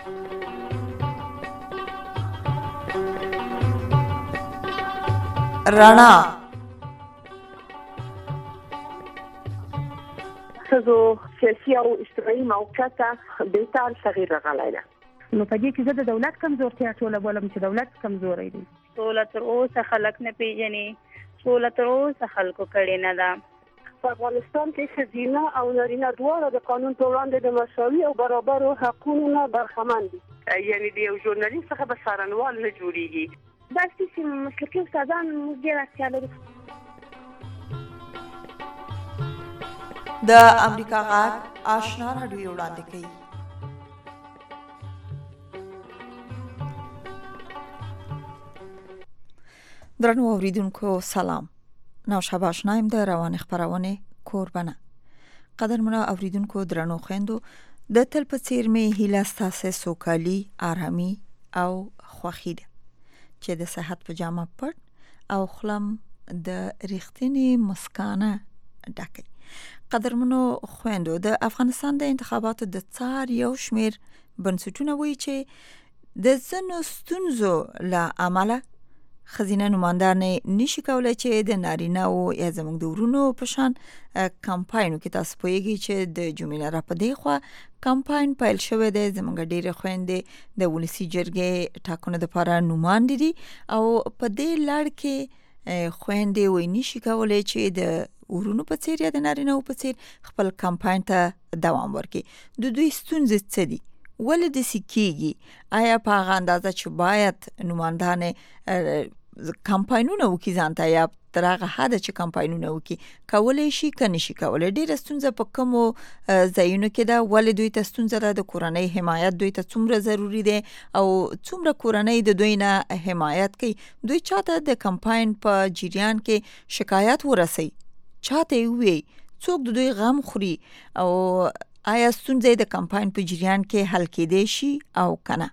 رڼا ښځو سیاسي او اجتماعي موقعیت بهتر تغییر راغلی ده. نو په دې کې زه د دولت کمزورتیا ټوله بولم چې دولت کمزوری دی. سوله تر اوسه خلک نه پیژني، سوله تر اوسه خلکو کړې نه ده. په افغانستان کې ښځینه او نارینه دواړه د قانون په وړاندې د مساوي او برابرو حقونو نه برخمن دي. یعنې د یو ژورنالیست څخه به څارنوال نه جوړېږي. داسې چې مسلکي استادان موږ ډېر اړتیا لرو. د امریکا غږ آشنا راډیو وړاندې کوي. درنو اوریدونکو سلام. نوشب آشنایم د روان خبرونه کوربنه. قدرمنو اوریدونکو درنو خويندو د تل په څیر می هیله ستاسو سوکالي، آرامي او خوښي ده چې د صحت په جامه پټ او خلم د ریښتینی مسکانه ډکې. قدرمنو خويندو د افغانستان د انتخاباتو د څار یو شمیر بنسټونه وایي چې د زنو ستونزو له امله خزینه نمایندانې نشي کولای چې د نارینه او یا زموږ د ورونو په شان کمپاینو کې تاسو پوهیږئ چې د جمعې را په دی خوا کمپاین پیل شوی دی. زموږ ډېرې خويندې د ولسی جرګې ټاکنو لپاره نوماندې دي او په دې لړ کې خويندې وایي نشي کولای چې د ورونو په څیر یا د نارینه په څیر خپل کمپاین ته دوام ورکړي. د دوی ستونزې څه دي؟ ولې د سکیږي؟ آیا په هغه اندازه چې باید نمایندانې کمپاینونه وکړي ځانته یا تر هغه حده چې کمپاینونه وکړي کولی شي که نشي کولی؟ ډېره ستونزه په کومو ځایونو کې ده؟ ولې دوی ته ستونزه ده؟ د کورنۍ حمایت دوی ته څومره ضروري دی او څومره کورنۍ د دوی نه حمایت کوي؟ دوی چاته د کمپاین په جریان کې شکایت ورسوي؟ چاته یې ووایي؟ څوک د دوی غم خوري؟ او آیا ستونزې د کمپاین په جریان کې حل کېدای شي او کنه؟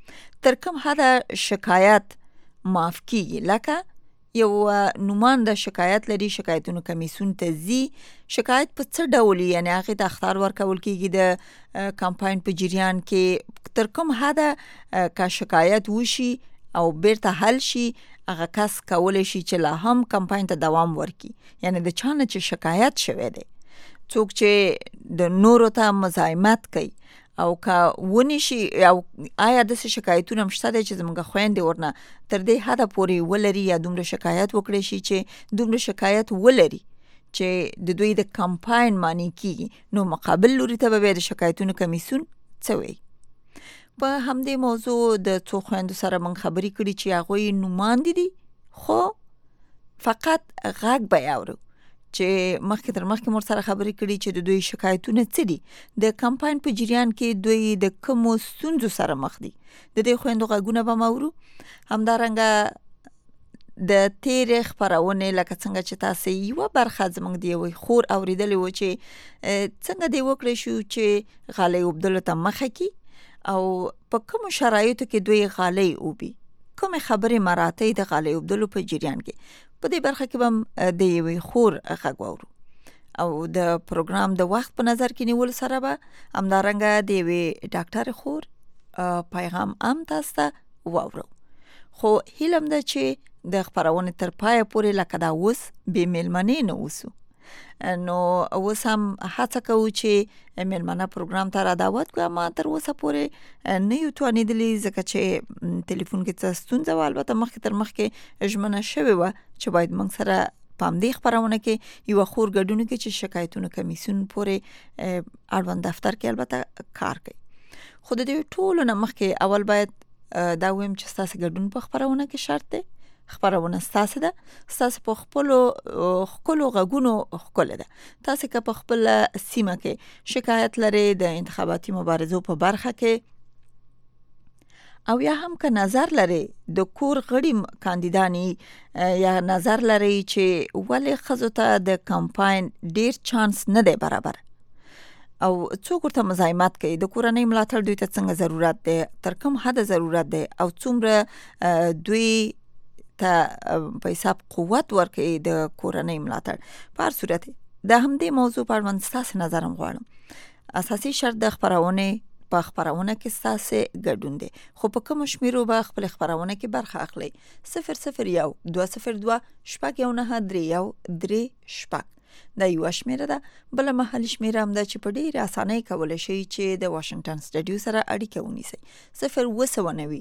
تر کوم حده شکایت معاف کیږي؟ لکه یو نومانده شکایت لري، شکایتونو کمیسیون ته ځي، شکایت په څه ډول یعنی هغه ته اخطار ورکول کیږي د کمپاین په جریان کې؟ تر کوم حده که شکایت وشي او بیرته حل شي هغه کس کولی شي چې لا هم کمپاین ته دوام ورکړي؟ یعنی د چانه چې شکایت شوی دی څوک چې د نورو ته مزاحمت کوي او که ونی شي او آیا د شکایتونو مشته دی چې زموږ خويندې ورنه تر دې حده پورې ولري یا دومره شکایت وکړي شي چې دومره شکایت ولري چې د دوی د کمپاین معنی کیږي؟ نو مقابل لوري ته به د شکایتونو کمیسیون څه وایي؟ په همدې موضوع د څو خويندو سره موږ خبرې کړې چې هغوی نوماندې دي خو فقط غږ به یې اورو چې مخکې تر مخکې مور سره خبرې کړي چې د دوی شکایتونه څه دي، د کمپاین په جریان کې دوی د کومو ستونزو سره مخ دي. د دې خويندو غږونه به مورو. همدارنګه د تیرې خبرونه لکه څنګه چې تاسو یو برخه زموږ دی وي خور اوریدلې و چې څنګه دی وکړي شو چې غالۍ وبدل ته مخه کی او په کوم شرایطو کې دوی غالۍ وبي، کوم خبرې مراتب د غالۍ وبدل په جریان کې. په دې برخه کې به د یوې خور غږ واورو او د پروګرام د وخت په نظر کې نیول سره به همدارنګه د یوې ډاکټر خور پیغام هم تاسو ته واورو. خو هیلم ده چې د خبرونه تر پایه پورې لکه دا اوس به میلمنې نه وسو. نو اوس هم هڅه کوو چې میلمنه پروګرام ته را دعوت کړو، ما تر اوسه پورې نه یو توانېدلې ځکه چې ټلیفون کې څه ستونزه وه. البته مخکې تر مخکې ژمنه شوې وه چې باید موږ سره په همدې خپرونه کې یوه خور ګډون کړي چې شکایتونو کمیسیون پورې اړوند دفتر کې البته کار کوي. خو د دې ټولو نه مخکې اول باید دا ویم چې ستاسو ګډون په خپرونه کې شرط دی. خبرونه ستاسو ده، ستاسو په خپلو غږونو ښکلې ده. تاسو که په خپل سیمه کې شکایت لرئ د انتخاباتي مبارزو په برخه کې او یا هم که نظر لرئ د کور غړي کاندیدانی یا نظر لرئ چې ولې ښځو ته د کمپاین ډیر چانس نه دی برابر او څوک ورته مزاحمت کوي، د کورنۍ ملاتړ دوی ته څنګه ضرورت دی، تر کوم حده ضرورت دی او څومره دوی ته په حساب قوت ورکړي د کورنۍ ملاتړ. په هر صورت د همدې موضوع په اړه ستاسو نظر هم غواړم. اساسي شرط د خبرونه په خبرونه کې ستاسو ګډون دی خو په کوم شمیرو به خپل خبرونه کې برخه اخلي 001 202 شپږ 19 شپږ دا یو شمیره ده بل محلي شمیره هم ده چې په ډیره اسانۍ کولای شي چې د واشنگټن سټډیو سره اړیکه ونیسي 090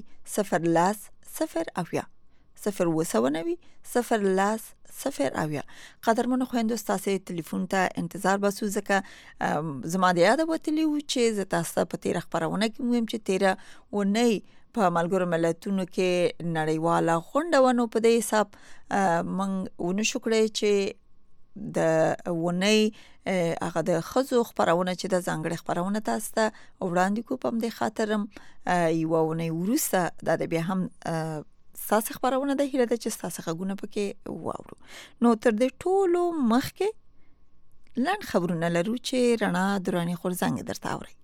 0 قدرمنو خويندو ستاسو ټلیفون ته انتظار باسو ځکه زما د یاد وتلی و چې ز تاسو په تیر خبرونه کې مهم چې 13 ونی په ملګرو ملتونو کې نړیواله غونډه ونه په دې حساب من ونشو کړی چې د ونی هغه د خزو خبرونه چې د ځانګړي خبرونه تاسو ته وړاندې کوم د خاطرم یو ونی ورسته د بیا هم ساسه خبرونه د هیله د چې ساسه غونه پکې واورو نو تر دې ټولو مخکې لاند خبرونه لرو چې رڼا درانی خورزنګ درته اوري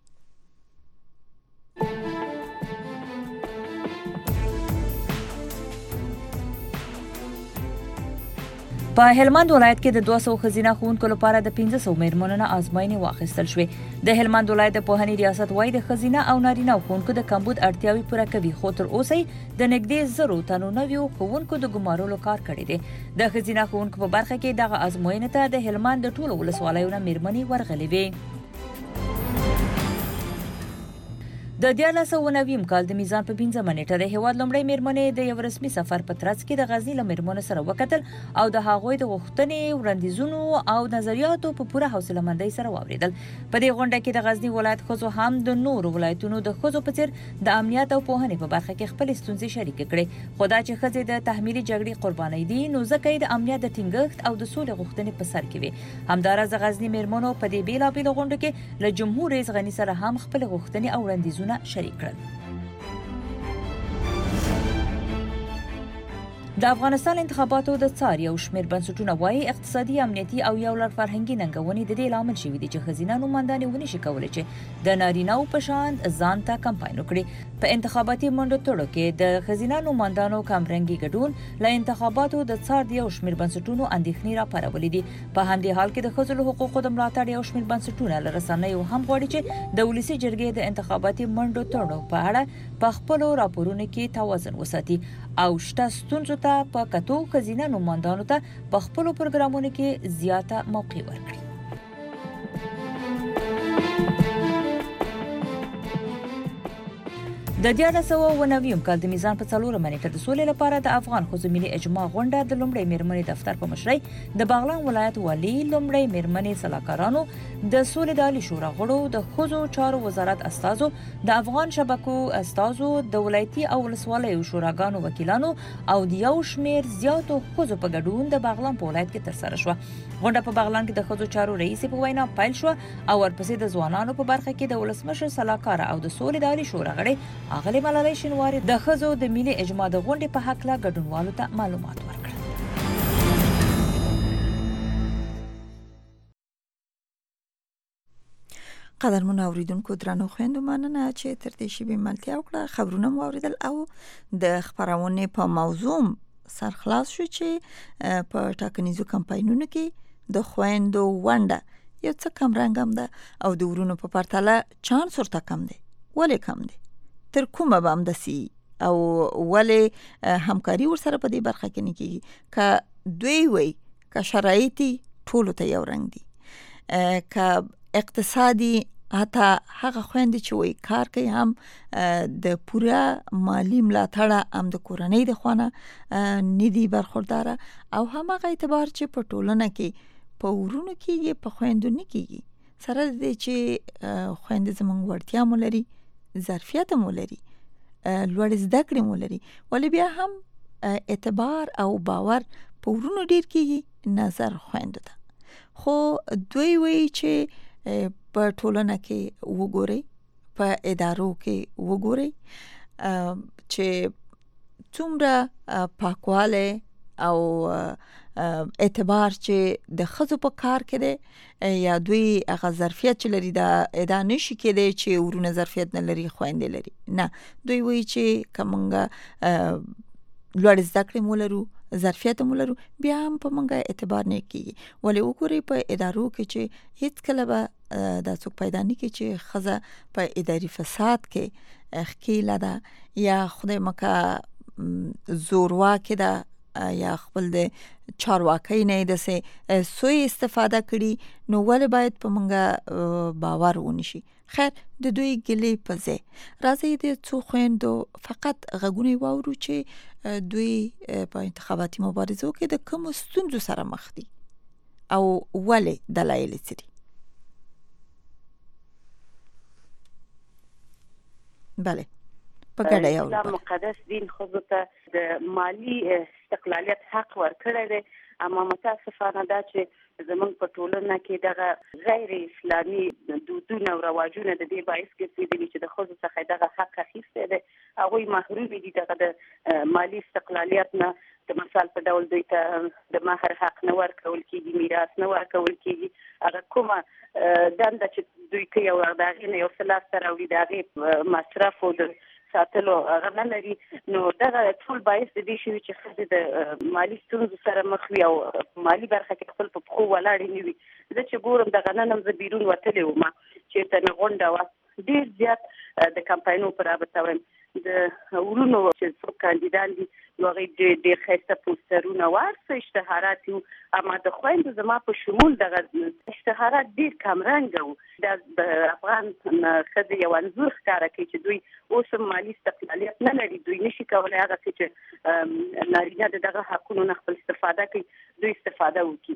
په هلمند ولایت کې د 200 خزینه ښوونکو لپاره د 1500 میرمنونو ازموینې واخیستل شوې د هلمند ولایت د پوهنې ریاست وايي د خزینه او نارینه ښوونکو د کمبود اړتیاوې پوره کوي خو تر اوسه د نږدې 0 تنو نویو ښوونکو د ګمارلو کار کړی دی د خزینه ښوونکو په برخه کې دغه ازموینې ته د هلمند د ټولو ولسوالیو میرمنې ورغلې وي د 1990 کال د میزان په 15 منېټه د هیواد لومړی میرمنې د یو رسمي سفر په ترڅ کې د غزنی له میرمنو سره وکتل او د هغوی د غوښتنې وړاندیزونو او نظریاتو په پوره حوصله مندۍ سره واوریدل په دې غونډه کې د غزنی ولایت خزو هم د نورو ولایتونو د خزو په څیر د امنیت او پوهنې په برخه کې خپل ستونزې شریک کړي خدا چې خزې د تحمیلي جګړې قرباني دي نو ځکه د امنیت د ټینګښت او د سولې غوښتنې په سر کې وي همدارس غزنی میرمنو په دې بیلابېلو غونډو کې له جمهور رئیس غنی سره هم خپل غوښتنې او وړاندیزونه شریک کړل د افغانستان انتخاباتو د څار یو شمېر بنسټونه وايي اقتصادي امنیتي او یو لړ فرهنګي ننګونې د دې لامل شوي دي چې خزینه نوماندانې ونشي کولای چې د نارینه‌و په شان ځان ته کمپاین وکړي په انتخاباتي منډو تړو کې د خزینه نوماندانو کمرنګي ګډون له انتخاباتو د څار یو شمېر بنسټونو اندېښنې راپارولې دي په همدې حال کې د ښځو حقوقو د ملاتړ یو شمېر بنسټونه له رسنیو هم غواړي چې د ولسي جرګې د انتخاباتي منډو تړو په اړه په خپلو راپورونو کې توازن وساتي او شته ستونزو ته په کتو خزینه نوماندانو ته په خپلو پروګرامونو کې زیاته موقع ورکړي د 1990 کال د میزان په 4 منېټه د سولې لپاره د افغان خزو ملي اجماع غونډه د لومړی میرمنې دفتر په مشرۍ د بغلان ولایت والی لومړی میرمنې سلاکارانو د سولې د عالی شورا غړو د خزو چارو وزارت استازو د افغان شبکو استازو د ولایتي او ولسوالیو شوراګانو وکیلانو او د یو شمېر زیاتو خزو په ګډون د بغلان په ولایت کې ترسره شوه غونډه په بغلان کې د خزو چارو رئیس په وینا پیل شو او ورپسې د ځوانانو په برخه کې د ولسمشر سلاکار او د سولې د عالی شورا غړي اغلی ملالۍ شینواری د خزو د ملي اجماع د غونډې په حق لا ګډونوالو ته معلومات ورکړل قدرمن اوریدونکو درنو خويندو مننه چې تر دې شی به ملتیا وکړه خبرونه مو اوریدل او د خبرونه په موضوع سرخلاص شو چې په ټاکنیزو کمپاینونو کې د خويندو ونده یو څه کم رنګم ده او د ورونو په پرتله چانس ورته کم دي ولې کم دي تر کومه به هم دسي او ولې همکاري ورسره په دې برخه کې نه کیږي که دوی وي که شرایطي ټولو ته یو رنګ دي که اقتصادي حتی هغه خويندې چې وي کار کوي هم د پوره مالی ملاتړ هم د کورنۍ د خوانه ندي برخوردار او هم هغه اعتبار چې په ټولنه کې په ورونو کې په خويندو نه کیږي سره دې چې خويندې زمونږ ورتیا مولري ظرفیت مولري لوړ زده کړې مولري ولې بیا هم اعتبار او باور په ورونو ډیر کیږي نظر خويندو ته خو دوی وی چې په ټولنه کې وګوري په ادارو کې وګوري چې څومره پاکواله او اعتبار چې د خزو په کار کې دی یا دوی هغه ظرفیت چې لري دا ادا نشي کېدی چې ورونه ظرفیت نه لري خويندې لري نه دوی وایي چې کومه لوړ زده کړې مولرو ظرفیت مو لرو بیا هم په منګه اعتبار نه کیږي. ولې وګورئ په ادارو کې چې هیڅ کله به دا څوک پیدا نه کی چې خزه په اداري فساد کې ښکیله ده یا خدای مکه زورواکې ده یا خپل د چارواکۍ نه د سوی استفاده کړي، نو ولې باید په منګه باور ونشي. خیر د دوی ګلې په ځای راځي د څو خويندو فقط غږونه واورو چې دوی په انتخاباتي مبارزو کې د کوم ستونزو سره مخ دي او ولې دلایل څه دي. بله په ګډه یو اسلام مقدس دین خو ته د مالی استقلالیت حق ورکړی دی، اما متاسفانه دا چې زمونږ په ټولنه کې دغه غیر اسلامي دودونه او رواجونه د دې باعث ګرځېدلي چې د ښځو څخه دغه حق اخیستی دی. هغوی محروم دي دغه د مالی استقلالیت نه. د مثال په ډول دوی ته د مهر حق نه ورکول کېږي، میراث نه ورکول کېږي. هغه کومه دنده چې دوی کوي او د هغې نه یو څه لاسته راوړي د هغې مصرف او د ساتلو هغه نه لري. نو دغه ټول باعث د دې شوي چې ښځې د مالي ستونزو سره مخ وي او مالي برخه کې خپل په پښو ولاړې نه وي. زه چې ګورم دغه نن هم زه بیرون وتلې وم، چېرته مې غونډه وه، ډېر زیات د کمپاینو په رابطه وایم د ورونو چې څوک کاندیدان دي نو هغوی ډېر ښایسته پوسټرونه او هر څه اشتهارات وو، اما د خویندو زما په شمول دغه اشتهارات ډېر کمرنګه وو. دا د افغان ښځې یو انځور ښکاره کوي چې دوی اوس هم مالي استقلالیت نه لري، دوی نشي کولی هغه څه چې نارینه د دغه حقونو نه خپل استفاده کوي دوی استفاده وکړي.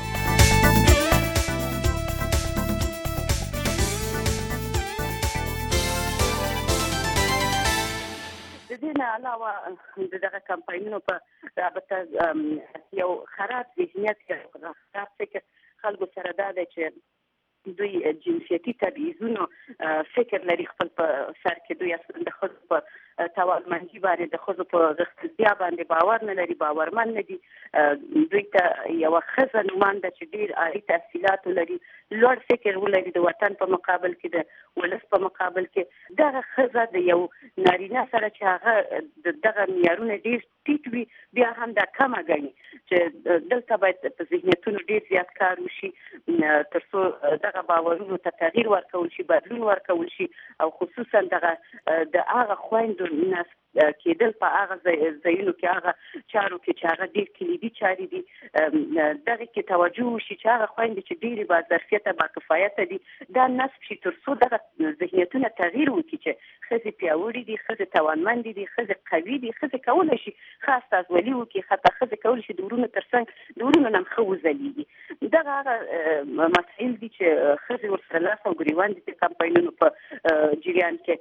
د دې نه علاوه د دغه کمپاینونو په رابطه یو خراب ذهنیت یا خراب فکر خلکو سره دا دی چې دوی جنسیتي تبعیضونو فکر لري خپل په سر کې. دوی اصلا د ښځو په توانمندي باندې د ښځو په غښتلتیا باندې باور نه لري، باورمن نه دي. دوی ته یوه ښځه نومانده چې ډېر عالي تحصیلات ولري، لوړ فکر ولري د وطن په مقابل کې، د ولس په مقابل کې، دغه ښځه د یو نارینه سره چې هغه دغه معیارونه ډېر ټیټ وي بیا هم دا کمه ګڼي چې دلته باید په ذهنیتونو ډېر زیات کار وشي تر څو دغه باورونو ته تغییر ورکول شي، بدلون ورکول شي او خصوصا دغه د هغه خویندو نسب کېدل په هغه ځایونو کې، هغه چارو کې چې هغه ډېر کلیدي چارې دي، دغه کې توجه وشي چې هغه خویندې چې ډېرې با ظرفیته با کفایته دي دا نسب شي تر څو دغه ذهنیتونه تغییر وکړي چې ښځې پیاوړې دي، ښځې توانمندې دي، ښځې قوي دي، ښځې کولی شي ښه استازولي وکړي، حتی ښځې کولی شي د ورونو تر څنګ د ورونو نه هم ښه وځلېږي. دغه هغه مسایل دي چې ښځې ورسره لاس او ګریوان دي د کمپاینونو په جریان کې.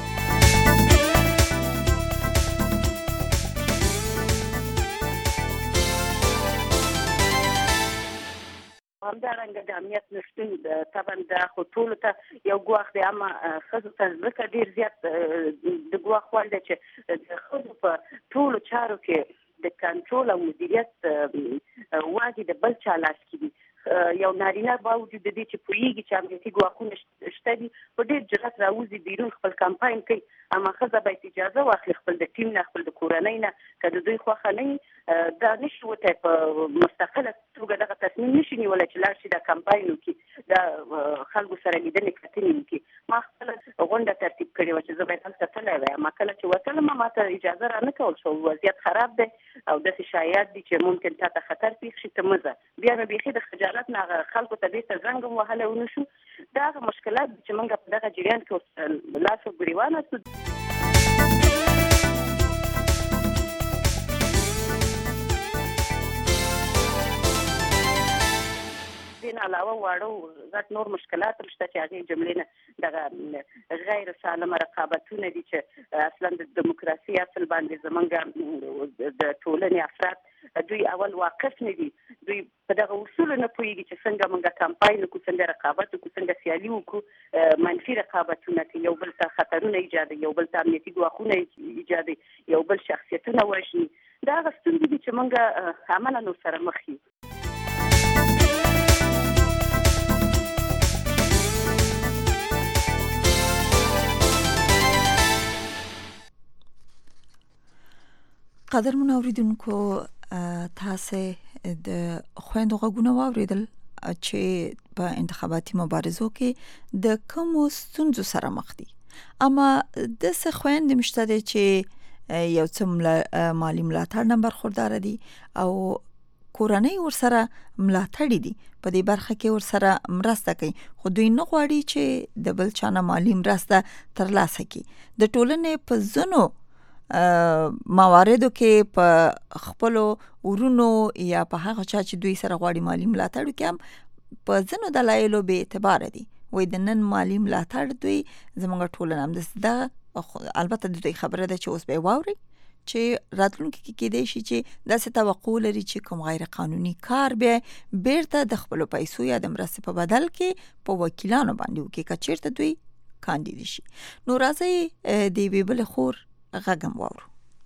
همدارنګه د امنیت نشتون طبعا دا خو ټولو ته یو ګواښ دی، اما ښځو ته ځکه ډېر زیات د ګواښ وړ دی چې د ښځو په ټولو چارو کې د کنټرول او مدیریت واګې د بل چا لاس کې دي. یو نارینه باوجود د دې چې پوهیږي چې امنیتي ګواښونه شته دي په ډېر جرأت راوځي بیرون خپل کمپاین کوي، اما ښځه باید اجازه واخلي خپل د ټیم نه، خپل د کورنۍ نه، که د دوی خوښه نه وي دا نشي وتی په مستقله توګه دغه تصمیم نشي نیولی چې لاړ شي دا کمپاین وکړي، دا خلکو سره لیدنې کتنې وکړي. ما خپله غونډه ترتیب کړې وه چې زه باید هلته تللی وی، اما کله چې وتلم ما ته اجازه را نه کول شو، وضعیت خراب دی او داسې شایعات دي چې ممکن تا ته خطر پېښ شي، ته مه ځه. بیا مې بیخي د خجالت نه هغه خلکو ته بیرته زنګ هم وهلی ونه شو. دا هغه مشکلات دي چې موږ په دغه جریان کې لاس او ګریوان استو. دین علاوه واړه غټ نور مشکلات هم شته چې هغې جملې نه دغه غیر سالمه رقابتونه دي چې اصلا د دیموکراسي اصل باندې زمونږ د ټولنې افراد دوی اول واقف نه دي، دوی په دغه اصولو نه پوهېږي چې څنګه موږ کمپاین وکړو، څنګه رقابت وکړو، څنګه سیالي وکړو، منفي رقابتونه کوي، یو بل ته خطرونه ایجادوي، یو بل ته امنیتي ګواښونه ایجادوي، یو بل شخصیتونه وژني. دا هغه ستونزې دي چې موږ عملاً ورسره مخ یو. قدرمن اوریدونکو، تاسو د خويندو غږونه واوریدل چې په انتخاباتي مبارزو کې د کوم ستونزو سره مخ دي، اما د څه خويندې مشته دي چې یو څه مالی ملاتړ نه برخوردار دي او کورنۍ ورسره ملاتړ دي، په دې برخه کې ورسره مرسته کوي، خو دوی نه غواړي چې د بل چا نه مالی مرسته ترلاسه کړي. د ټولنې په ځینو مواردو کې په خپلو ورونو یا په هغه چا چې دوی سره غواړي مالی ملاتړ وکړي هم په ځینو دلایلو بې اعتباره دي. وایي د نن مالی ملاتړ دوی زموږ ټولنه همداسې ده. البته د دوی خبره ده چې اوس به یې واورئ چې راتلونکي کې کېدای شي چې داسې توقع لري چې کوم غیر قانوني کار بیا بیرته د خپلو پیسو یا د مرستې په بدل کې په وکیلانو باندې وکړي که چېرته دوی کاندید شي. نو راځئ د یوې بلې خور غږ هم واورو.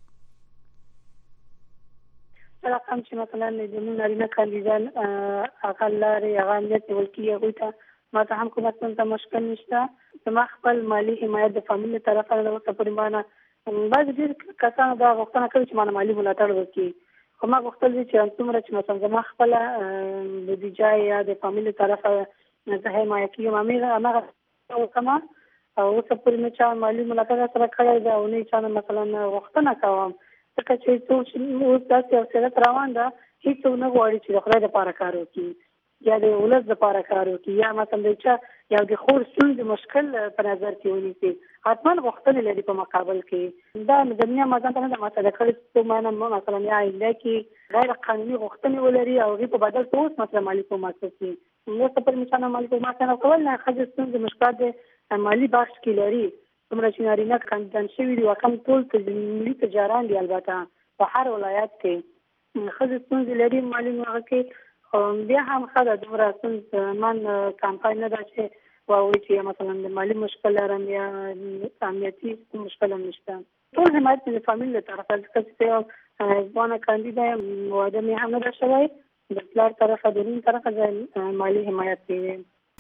رقم چې مثلا د نارینه کاندیدان هغه لارې هغه امنیت نیول کېږي، هغوی ته ما ته هم کومه ستونزه مشکل نشته. زما خپل مالي حمایت د فامیل له طرفه له اوسه پورې ما نه بعضې ډېر کسانو دا غوښتنه کوي چې ما نه مالي ملاتړ وکړي، خو ما غوښتل دي چې څومره چې مثلا زما خپله بودیجه یا د فامیل له طرفه زه حمایه کېږم هماغه وکړم او اوسه پورې مې چا مالي ملاتړ سره کړی ده او نه یې چا نه مثلا غوښتنه کوم، ځکه چې څوک اوس داسې یو سیاست روان ده هېڅوک نه غواړي چې د خدای دپاره کار وکړي یا د ولس دپاره کار وکړي یا مثلا د چا یا د خور ستونزې مشکل په نظر کې ونیسي. حتما غوښتنې لري په مقابل کې. دا زمینه ما ځان ته نه ده مطرح کړې چې څوک مانه مثلا یا آینده کې غیر قانوني غوښتنې ولري او هغې په بدل کې اوس مثلا مالي کومک وکړي. اوس پر مې چا نه مالي کومک نه کول نه ښځې ستونزې مشکلات د مالي بخش کې لري. څومره چې نارینه کاندیدان شوي دي واقعا ټول ملي تجاران دي، البته په هر ولایت کې ښځې ستونزې لري مالي هغه کې. بیا هم ښه ده دومره ستونزمن کمپاین نه ده چې وایي چې مثلا د مالي مشکل لرم یا امنیتي مشکل هم نشته. ټول حمایت مې د فامیل له طرفه ځکه چې یو ځوانه کاندیده یم، واده مې هم نه ده شوی، د پلار طرفه د نیم طرفه زه مالي حمایت کوي.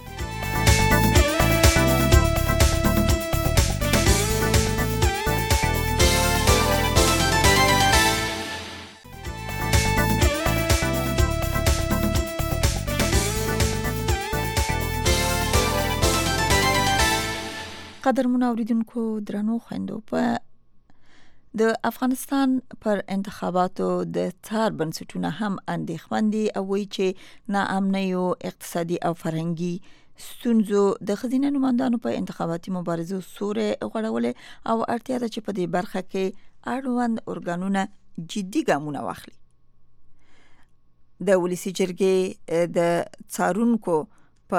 قدرمن اوریدونکو درنو خويندو، په د افغانستان پر انتخاباتو د څار بنسټونه هم اندېښمن دي او وایي چې ناامنیو اقتصادي او فرهنګي ستونزو د ښځینه نمایندانو په انتخاباتي مبارزو سورې غوړولې او اړتیا ده چې په دې برخه کې اړوند ارګانونه جدي ګامونه واخلي. د ولسي جرګې د څارونکو په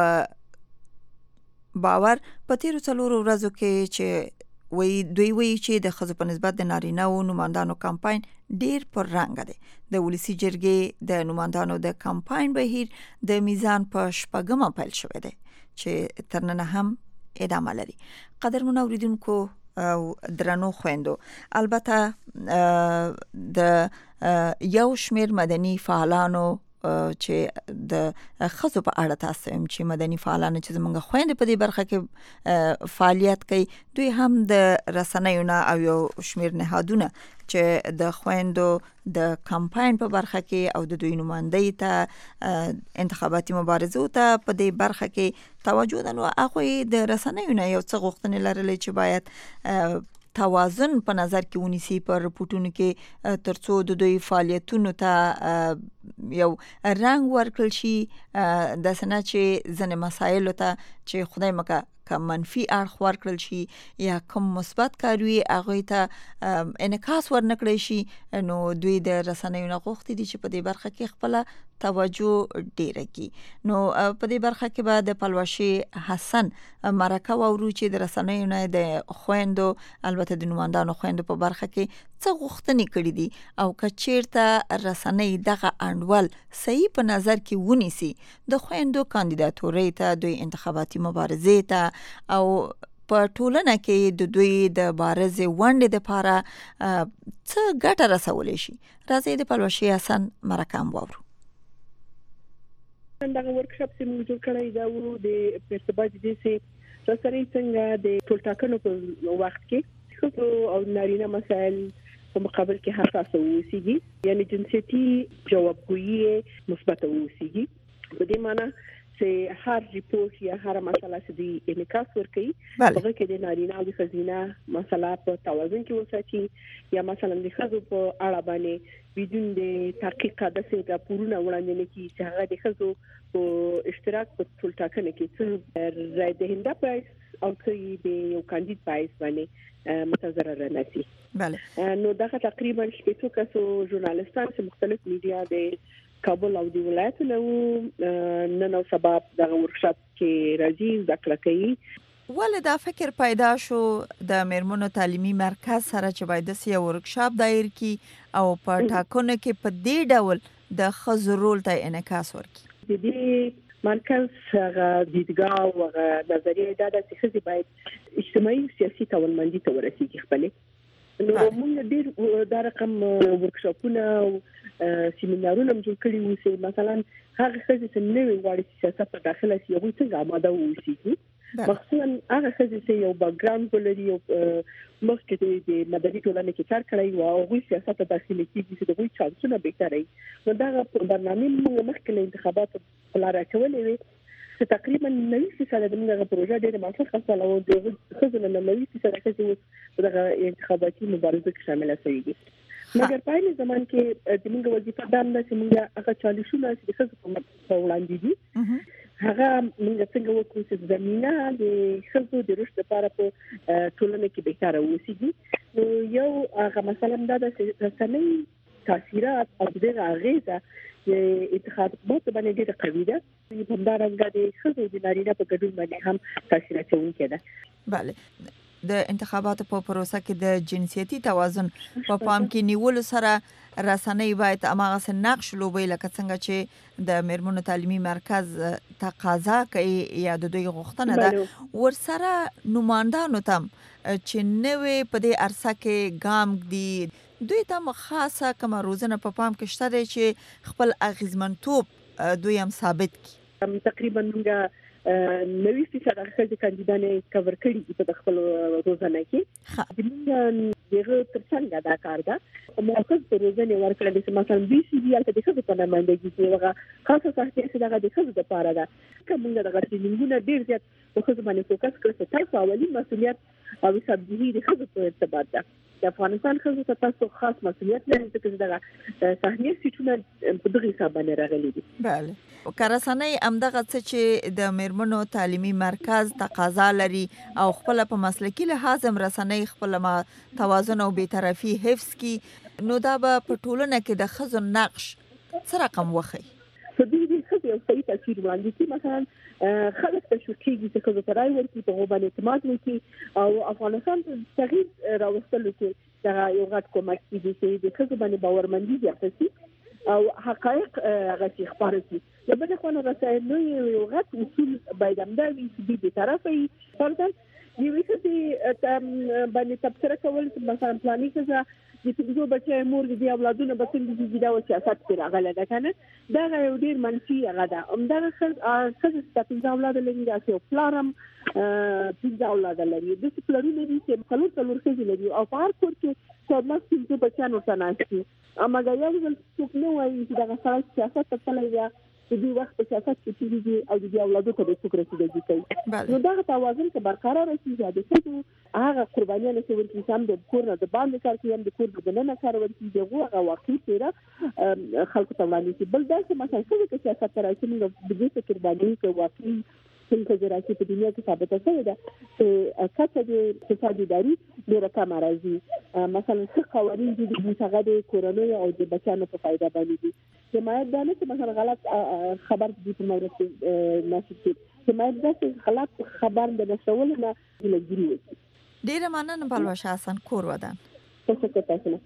باور په تیرو 4 ورځو کې چې دوی وایي چې د ښځو په نسبت د نارینه و نمایندانو کمپاین ډیر پر رنګ دی. د ولسي جرګې د نمایندانو د کمپاین بهیر د میزان په 6مه پیل شوی دی چې تر نن هم ادامه لري. قدرمن اوریدونکو او درنو خويندو، البته د یو شمیر مدني فعالانو چې د ښځو په اړه تاسو هم چې مدني فعالان چې زموږ خويندې په دې برخه کې فعالیت کوي، دوی هم د رسنیو نه او یو شمیر نهادونه چې د خويندو د کمپاین په برخه کې او د دوی نمائندګۍ ته انتخاباتي مبارزو ته په دې برخه کې توجه ده. نو هغه د رسنیو نه یو څه غوښتنې لرلې چې باید توازن په نظر کې ونیسي په رپورټونو کې ترڅو د دوی فعالیتونو ته یو رنګ ورکړل شي، د سنا چې ځنې مسایلو ته چې خدای مکه که منفي اړخ ورکړل شي یا کوم مثبت کار وي هغه ته انعکاس ورنکړي شي. نو دوی د رسنیو نه غوښتي دي چې په دې برخه کې خپل توجه ډیره کړي. نو په دې برخه کې به د پلوشي حسن مرکه وورو چې د رسنیو نه د خويندو البته د نمایندانو خويندو په برخه کې څه غوښتنې کړې دي او که چیرته رسنۍ دغه انډول صحیح په نظر کې ونیسي د خويندو کاندیداتورۍ ته دوی انتخاباتي مبارزې ته او په ټولنه کې د دوی د بارزې ونډې لپاره څه ګټه رسولی شي. راځي د پلوشي حسن مرکه وورو. دغه ورکشاپ چې موږ جوړ کړی دا و د ارتباط دي چې رسنۍ څنګه د ټولټاکنو په وخت کې ښځو او نارینه مسایل په مقابل کې حساس اوسېږي، یعنی جنسیتي جوابګویي مثبت اوسېږي. په دې معنی چې هر ریپورت یا هر مسله چې انعکاس ورکړي هغه کې د نارینه او د ښځینه مسله په توازن کې وساتي، یا مثلا د ښځو په اړه باندې بدون د تحقیق د څه راپورونه وړاندې نه کیږي چې هغه د ښځو په اشتراک په ټول ټاکنه کې څه رائے دهنده پایس او کوي د یو کاندید پایس باندې متضرر نه شي. بله نو دا تقریبا 8 کسو ژورنالیستان چې مختلف میډیا د کابل او د ولایتو نن او سبب د ورکشاپ کې راځي ذکر کوي. ولې دا فکر پیدا شو د میرمنو تعلیمي مرکز سره چې باید د ورکشاپ دایر کی او په ټاکنو کې په دې ډول د ښځو رول ته انعکاس ورکړي؟ د دې مرکز هغه دیدګاه او نظریه دا د ښځې باید اجتماعي سیاسي توانمندي ته ورسیږي خپل. نو موږ ډېر دا رقم ورکشاپونه سیمینارونه جوړ کړي وو چې مثلا هغه ښځې چې نوې غواړي سیاست په داخله شي هغه څنګه آماده ووسیږي، مخصوصا هغه ښځې چې یو بیک ګراوند ولري او مخکې د مدني ټولنې کې کار کړی و او هغه سیاست په داخله کې چې دغه چانسونه بهتري. نو دا برنامه موږ مخکې له انتخاباتو لاره چولې وي چې تقریبا 90% د موږ پروژه ډېر موثق خپل او د ښځو نه 90% چې دغه انتخاباتي مبارزه کې شامل شوي. مګر په دې زمان کې د موږ وظیفه دا نه چې موږ هغه چالشونه چې د ښځو په وړاندې دي هغه موږ څنګه وکړو چې زمينه د ښځو د رشد لپاره په ټولنه کې بهتره ووسیږي. نو یو هغه مثلا دا د رسنۍ تاثیرات او د اغیزه انتخابات باندې ډېر قوي ده. په همدارنګه د ښځو د نارینه په ګډون باندې هم تاثیر اچوونکی ده. بله د انتخاباتو په پروسه کې د جنسیتي توازن په پام کې نیول سره رسنۍ باید اماغه نقش لوبي لکه څنګه چې د میرمنو تعلیمي مرکز تقاضا کوي یا د دوی غوښتنه ده ورسره نمائندانو تم چې نوې په دې عرصه کې ګام دي دوی تم خاصه کوم روزنه په پام کې شته دی چې خپل اغیزمنتوب دوی هم ثابت کړي. تقریبا موږ 90% ښځې کاندیدانې کور کړي په خپل روزنه کې. د موږ دغه ترڅنګ دا کار ده موږ په روزنه ورکړل چې مثلا BCB البته د ښځو په نمائندګي کې وغه خاصه سختي چې دغه د ښځو لپاره ده. کومه دغه ټریننګونه ډیر زیات په ښځو باندې فوکس کوي چې تاسو اولي مسؤلیت او سبجیه د ښځو په ارتباط ده. د افغانستان ښځو ته تاسو خاص مسؤلیت لري چې دغه صحنه سيټونه په دغه حساب باندې راغلي دي. بله کارسنۍ امدغه څه چې د میرمنو تعلیمي مرکز تقاضا لري او خپل په مسلکي لحاظ رسنۍ خپل ما توازن او بی‌طرفي حفظ کی نو دا په ټولنه کې د ښځو نقش څه رقم وخی؟ په دې کې یو صحیح تاثیر وړاندې کی مثلا خلک ته شوکیږي چې ښځو ته راي ورکړي په باندې اعتماد وکړي او افغانستان ته تغییر راوستلو کې دا یو غټ کومک کیږي چې د ښځو باندې باورمندي زیاته شي او حقایق غږی خبرې شي. د بل خو نه رسېدو یو غټ اصول باید همداوي چې د طرفي فرضاً یو څه باندې تبصره کول مثلا پلاني څه د څنګه بچي مور دي اولادونه به څنګه دي دا سیاست کې راغله ده کنه دا یو ډیر منفي هغه ده. همدغه څه چې اولاد لري دا چې پلانم چې اولاد لري د څه پلانونه دي چې څلور څه لري او په هر کور کې څومره چې بچانو تناسي اما دا یو څه نو وايي چې دا سیاست په تلوي د دې وخت په سیاست کې چې دي او د اولادو ته د څوک رسیدګي کوي. نو دا توازن چې برقرار شي د څه هغه قربانیان چې ورته سم د کور نه د باندې کار کوي د کور د نه کار ورته دی هغه واقعي پیره خلکو ته وړاندې شي. بل دا چې مثلا څه سیاست راځي موږ د دې قرباني کې واقعي څنګه راځي په دنیا کې ثابته شوی ده چې کچه د اقتصادي داري ډیره کم راځي. مثلا څه قوانين دي چې هغه د کورونو او د بچانو په فائدہ باندې دي چې ما دا نه چې مثلا غلط خبر دي په مورد کې نشي چې ما دا چې غلط خبر د نشول نه لګري. ډیره مننه بلوش حسن کور ودان. تاسو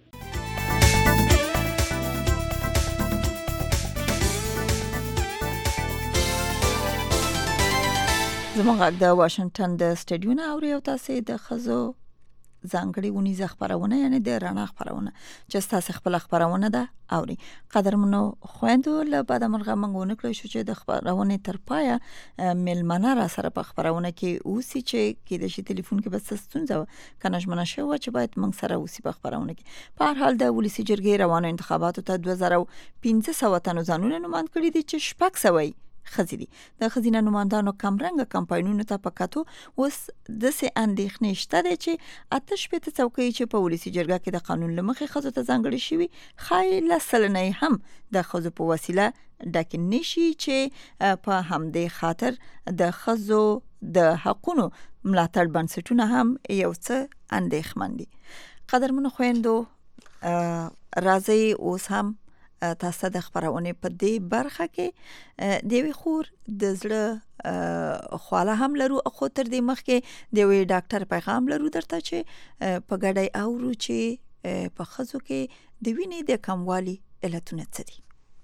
زموږ د واشنگټن د سټډیو نه اوري او تاسو د خزو ځانګړي ونیزه خبرونه یعنی د رڼا خبرونه چې تاسو خپل خبرونه ده اوري. قدرمنو خويندو له بعد مرغه منغونه کړی شو چې د خبرونه تر پایه ملمنه را سره په خبرونه کې اوسې چې کې د شي ټلیفون کې بس ستونزه کنه ژمنه شو چې باید موږ سره اوسې په خبرونه کې. په هر حال د ولسی جرګې روانو انتخاباتو ته 2500 تنو ځانونه نوماند کړی دي چې شپږ سوي خزيدي د خزینه نوماندانو کمرنګ کمپاینونو ته پکاتو اوس د سه اندېښنې شته چې آتش په څوکۍ چې په ولسی جرګه کې د قانون لمخې خزو ته ځانګړي شوی خایله سلنې هم د خزو په وسیله ډک نشي چې په همدې خاطر د خزو د حقونو ملاتړ بنسټونه هم یو څه اندېښمن دي. قدرمنو خويندو راځي اوس هم تاسو د خبرونه په دې برخه کې د وی خور د زړه خواله هم لرو خو تر دې مخکې د وی ډاکټر پیغام لرو درته چې په ګډای اورو چې په خزو کې د وینې د کموالي علتونه څه دي.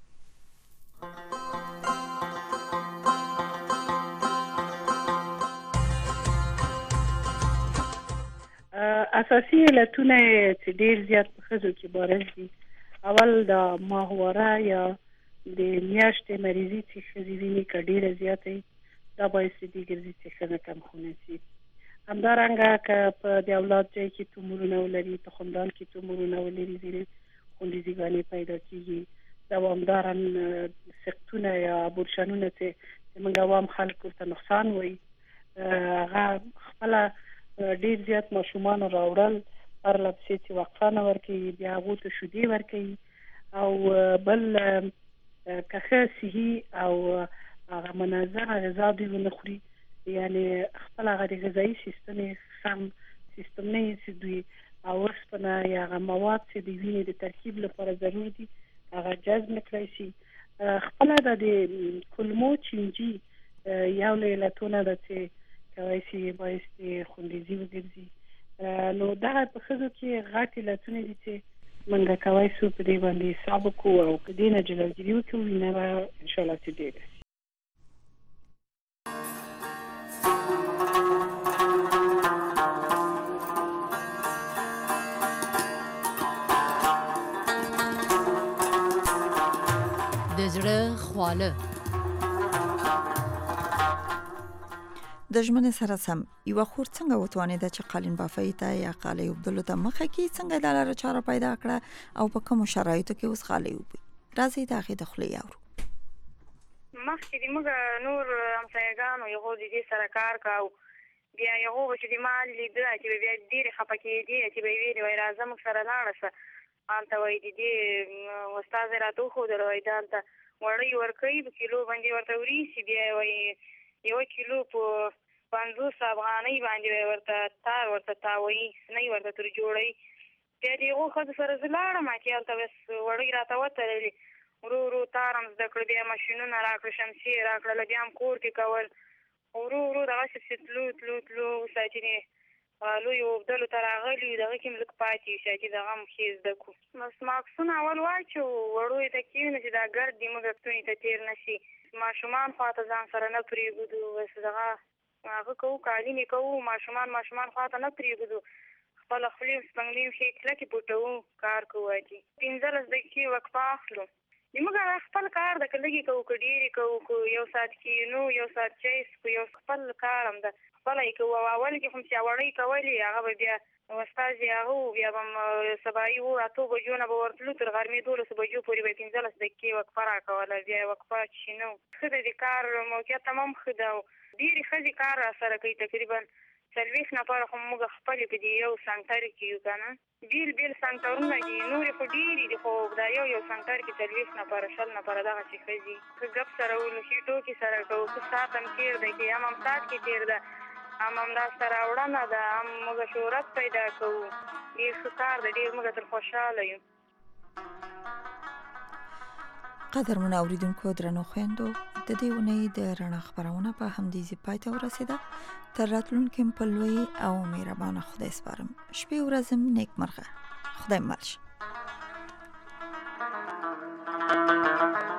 اساسي علتونه چې ډیر زیات په خزو کې بارز دي. اول د ماهواره یا د میاشتې مریضي چې خزيویني کډیره زیاتې دا باعث دي ګرځي چې څنګه کم خونه شي. همدارنګه که په د اولاد ځای کې تومورونه ولري په خاندان کې تومورونه ولري ځینې خوندزیګانې پیدا کیږي. دوامدارن سقطونه یا ابورشنونه چې موږ عوام خلکو ته نقصان وي هغه خپل ډیر زیات ماشومان راوړل پر لپسې چې وقفه نه ورکوي بیا هغو ته شیدې ورکوي او بل که صحي او هغه منظمه غذا دوی ونه خوري یعنی خپل هغه د غذایي سیستم سم سیستم نه چې دوی او اوسپنه یا هغه مواد چې د وینې د ترکیب لپاره ضروري دي هغه جذب نه کړی شي. خپل د کولمو چینجي یو له علتونه ده چې کولی شي باعث د خوندیزي وګرځي. نو دا په خزو کې غټ علتونه دي چې موږ کولی شو په دې باندې حساب وکړو او په دې نه جلوګیري وکړو وینه به انشاءالله چې ډېره شي. د زړه خواله د ژمنې سره سم یو خور څنګه وتوانید چې قالین بافي ته یا قالي وبدلو ته مخه کې څنګه د لاره چاره پیدا کړه او په کوم شرایطو کې اوس قالي وبي. راځي داخې دخلي یاورو مخکې د موږ نور همسایګانو یو د دې سره کار کاو بیا یو چې د مال لیدل چې بیا ډېر خپه کېدی چې به ویلې وای راځم سره لاړه انته وای دي استاد راته خو دروي دالته وړي ورکوي په کیلو باندې ورته وريسي بیا وای یو کیلو په 50 افغانۍ باندې ورته تار ورته تاوي نه ورته تر جوړي بیا دی خو سره زلاړه ما کې البته بس وړي راته وته ورو تارم د کړ بیا ماشينونه راکړ شمسي راکړل بیا هم کور کې کول ورو دغه څه تلو ساتینه لو یو بدلو تر غلي دغه کې ملک پاتې شي چې دغه مخیز دکو بس ماکسونه اول واچو وړو ته کېونه چې دا ګرد دی موږ ته ته تیر نشي ماشومان خاطر ځان سره نه پریږدو بس دغه هغه کوو کالي نه کوو ماشومان خاطر نه پریږدو خپل خپل څنګه شي کله پټو کار کوو چې 15 دقیقې وقفه اخلو موږ خپل کار د کلګي کوو کډيري کوو یو سات کې نو یو سات چیس یو خپل کارم ده خپل کوو اول کې هم چې وړي کولی هغه بیا استاد هغه بیا هم سبای وو اته بجو نه ورتلو تر غرمې 12 بجو پورې به 15 دقیقې وقفه راکوله بیا وقفه شنو خدای دې کار موقع تمام خداو ډیر خدي کار سره کوي تقریبا سرویس نه پر هم موږ خپل په دی یو سنټر کې یو کنه بیل سنټرونه دي نور په ډیری دي خو دا یو سنټر کې سرویس نه پر شل نه پر دغه چې خزي غب سره ول شي ټوکی سره کوو څه ساتم کېر دی کې هم سات کې تیر ده هم دا سره وړاندې ده هم موږ شهرت پیدا کوو ډیر کار دی ډیر موږ تر خوشاله یو. قدر من اوریدونکو درنو خويندو د دې ونې د رڼا خبرونه په همدې ځای پای ته ورسیده. تر راتلونکي په لوی او مهربانه خدای سپارم. شپې ورځم نیکمرغه. خدای مل شه.